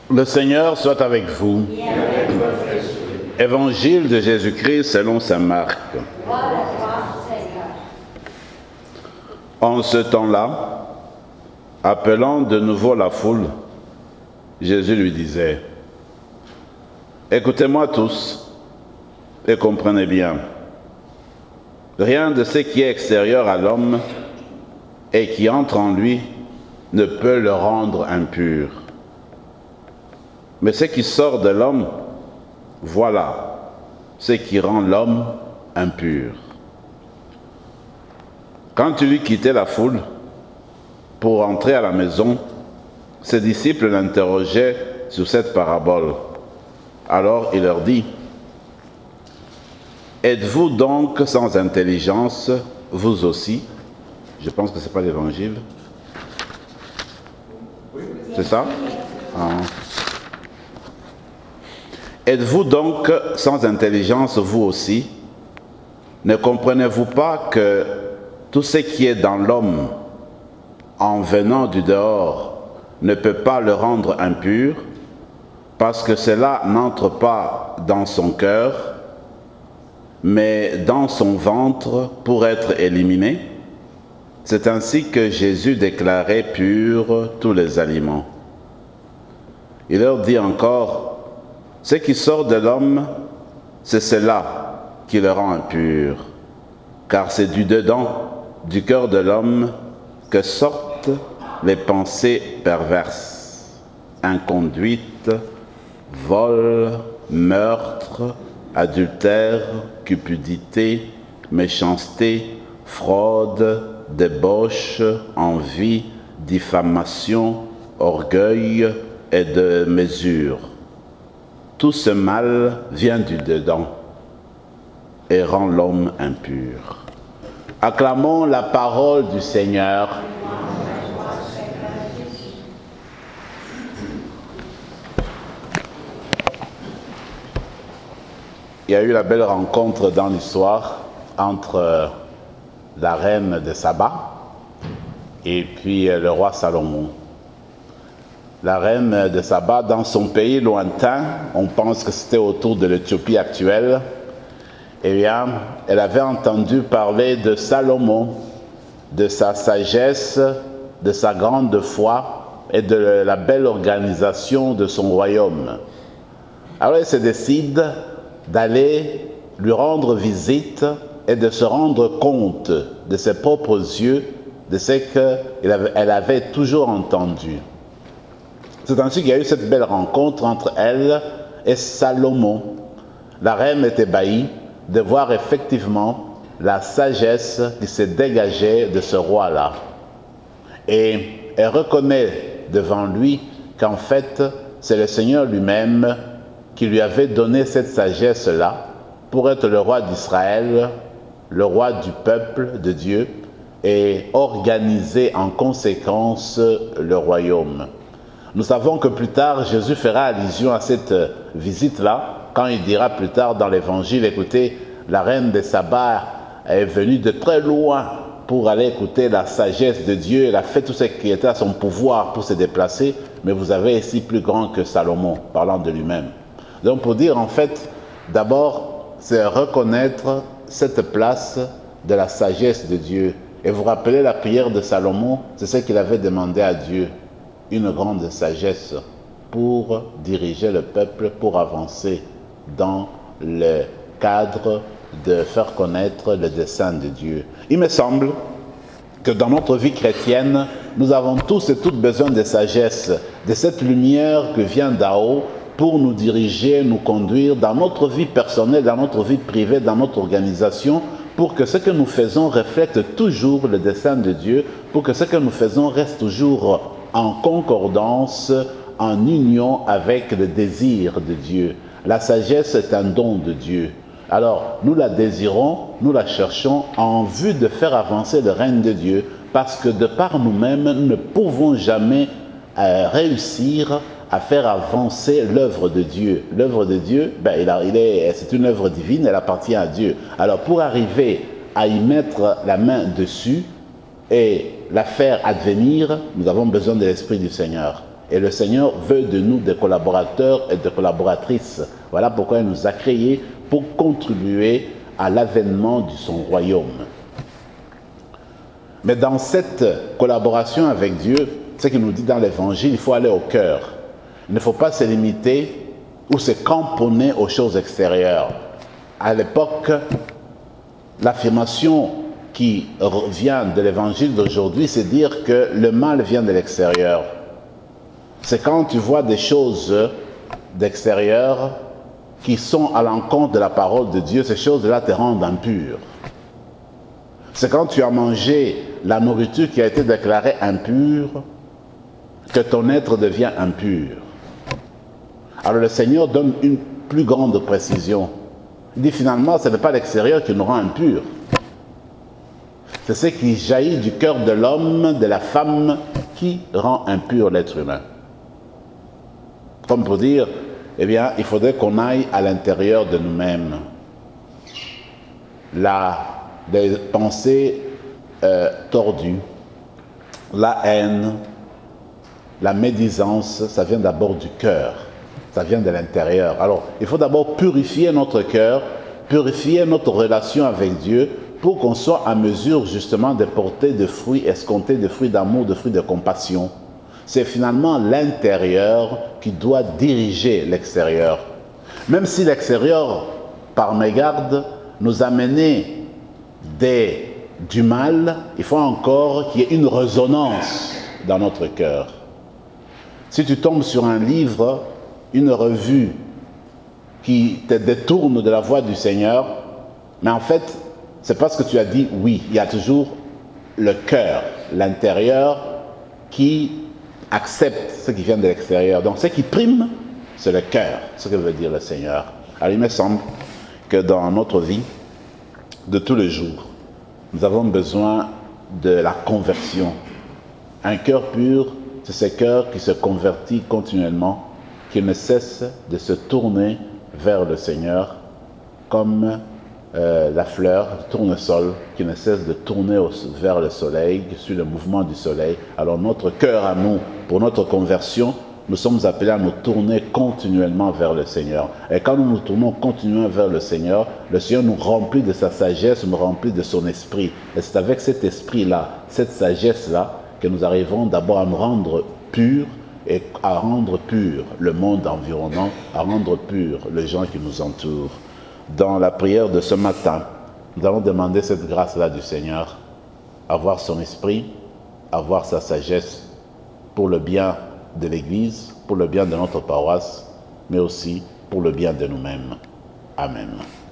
Le Seigneur soit avec vous. Évangile de Jésus-Christ selon saint Marc. En ce temps-là, appelant de nouveau la foule, Jésus lui disait: écoutez-moi tous et comprenez bien. Rien de ce qui est extérieur à l'homme et qui entre en lui ne peut le rendre impur. Mais ce qui sort de l'homme, voilà ce qui rend l'homme impur. Quand il eut quitté la foule pour entrer à la maison, ses disciples l'interrogeaient sur cette parabole. Alors il leur dit: êtes-vous donc sans intelligence, vous aussi? Je pense que ce n'est pas l'évangile. C'est ça? Ah. Êtes-vous donc sans intelligence, vous aussi? Ne comprenez-vous pas que tout ce qui est dans l'homme, en venant du dehors, ne peut pas le rendre impur, parce que cela n'entre pas dans son cœur, mais dans son ventre pour être éliminé? C'est ainsi que Jésus déclarait purs tous les aliments. Il leur dit encore: ce qui sort de l'homme, c'est cela qui le rend impur, car c'est du dedans, du cœur de l'homme, que sortent les pensées perverses, inconduite, vol, meurtre, adultère, cupidité, méchanceté, fraude, débauche, envie, diffamation, orgueil et de mesure. Tout ce mal vient du dedans et rend l'homme impur. Acclamons la parole du Seigneur. Il y a eu la belle rencontre dans l'histoire entre la reine de Saba et puis le roi Salomon. La reine de Saba, dans son pays lointain, on pense que c'était autour de l'Éthiopie actuelle, eh bien, elle avait entendu parler de Salomon, de sa sagesse, de sa grande foi et de la belle organisation de son royaume. Alors elle se décide d'aller lui rendre visite et de se rendre compte de ses propres yeux de ce qu'elle avait toujours entendu. C'est ainsi qu'il y a eu cette belle rencontre entre elle et Salomon. La reine était ébahie de voir effectivement la sagesse qui se dégageait de ce roi-là. Et elle reconnaît devant lui qu'en fait, c'est le Seigneur lui-même qui lui avait donné cette sagesse-là pour être le roi d'Israël, le roi du peuple de Dieu, et organiser en conséquence le royaume. Nous savons que plus tard, Jésus fera allusion à cette visite-là, quand il dira plus tard dans l'Évangile: écoutez, la reine de Saba est venue de très loin pour aller écouter la sagesse de Dieu. Elle a fait tout ce qui était à son pouvoir pour se déplacer, mais vous avez ici plus grand que Salomon, parlant de lui-même. Donc pour dire en fait, d'abord, c'est reconnaître cette place de la sagesse de Dieu. Et vous rappelez la prière de Salomon, c'est ce qu'il avait demandé à Dieu: une grande sagesse pour diriger le peuple, pour avancer dans le cadre de faire connaître le dessein de Dieu. Il me semble que dans notre vie chrétienne, nous avons tous et toutes besoin de sagesse, de cette lumière qui vient d'en haut pour nous diriger, nous conduire dans notre vie personnelle, dans notre vie privée, dans notre organisation, pour que ce que nous faisons reflète toujours le dessein de Dieu, pour que ce que nous faisons reste toujours en concordance, en union avec le désir de Dieu. La sagesse est un don de Dieu. Alors, nous la désirons, nous la cherchons en vue de faire avancer le règne de Dieu, parce que de par nous-mêmes, nous ne pouvons jamais réussir à faire avancer l'œuvre de Dieu. L'œuvre de Dieu, c'est une œuvre divine, elle appartient à Dieu. Alors, pour arriver à y mettre la main dessus et la faire advenir, nous avons besoin de l'Esprit du Seigneur. Et le Seigneur veut de nous des collaborateurs et des collaboratrices. Voilà pourquoi il nous a créés pour contribuer à l'avènement de son royaume. Mais dans cette collaboration avec Dieu, ce qu'il nous dit dans l'Évangile, il faut aller au cœur. Il ne faut pas se limiter ou se cramponner aux choses extérieures. À l'époque, l'affirmation qui vient de l'Évangile d'aujourd'hui, c'est dire que le mal vient de l'extérieur. C'est quand tu vois des choses d'extérieur qui sont à l'encontre de la parole de Dieu, ces choses-là te rendent impur. C'est quand tu as mangé la nourriture qui a été déclarée impure que ton être devient impur. Alors le Seigneur donne une plus grande précision. Il dit finalement, ce n'est pas l'extérieur qui nous rend impur. C'est ce qui jaillit du cœur de l'homme, de la femme, qui rend impur l'être humain. Comme pour dire, eh bien, il faudrait qu'on aille à l'intérieur de nous-mêmes. Des pensées tordues, la haine, la médisance, ça vient d'abord du cœur, ça vient de l'intérieur. Alors, il faut d'abord purifier notre cœur, purifier notre relation avec Dieu, pour qu'on soit en mesure justement de porter des fruits escomptés, des fruits d'amour, des fruits de compassion. C'est finalement l'intérieur qui doit diriger l'extérieur. Même si l'extérieur, par mégarde, nous a mené du mal, il faut encore qu'il y ait une résonance dans notre cœur. Si tu tombes sur un livre, une revue qui te détourne de la voie du Seigneur, mais en fait, c'est parce que tu as dit oui. Il y a toujours le cœur, l'intérieur, qui accepte ce qui vient de l'extérieur. Donc, ce qui prime, c'est le cœur, ce que veut dire le Seigneur. Alors, il me semble que dans notre vie de tous les jours, nous avons besoin de la conversion. Un cœur pur, c'est ce cœur qui se convertit continuellement, qui ne cesse de se tourner vers le Seigneur, comme la fleur, le tournesol, qui ne cesse de tourner vers le soleil, qui suit le mouvement du soleil. Alors notre cœur à nous, pour notre conversion, nous sommes appelés à nous tourner continuellement vers le Seigneur. Et quand nous nous tournons continuellement vers le Seigneur nous remplit de sa sagesse, nous remplit de son esprit. Et c'est avec cet esprit-là, cette sagesse-là, que nous arrivons d'abord à nous rendre purs et à rendre pur le monde environnant, à rendre pur les gens qui nous entourent. Dans la prière de ce matin, nous allons demander cette grâce-là du Seigneur, avoir son esprit, avoir sa sagesse pour le bien de l'Église, pour le bien de notre paroisse, mais aussi pour le bien de nous-mêmes. Amen.